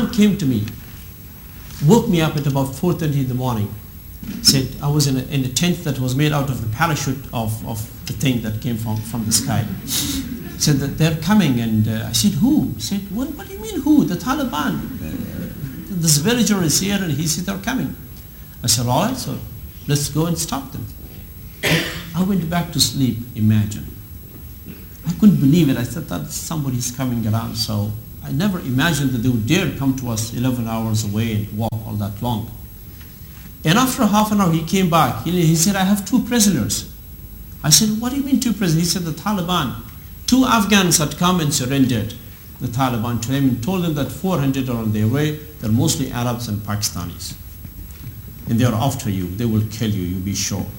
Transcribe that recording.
man came to me, woke me up at about 4:30 in the morning. Said I was in a tent that was made out of the parachute of the thing that came from the sky. Said that they're coming, and I said, who? He said, what do you mean who? The Taliban. This villager is here, and he said they're coming. I said, all right, so let's go and stop them. I went back to sleep, imagine. I couldn't believe it. I thought that somebody's coming around, so I never imagined that they would dare come to us 11 hours away and walk all that long. And after half an hour, he came back. He said, I have 2 prisoners. I said, what do you mean 2 prisoners? He said, the Taliban. 2 Afghans had come and surrendered, the Taliban, to him, and told them that 400 are on their way. They're mostly Arabs and Pakistanis. And they are after you. They will kill you, you be sure.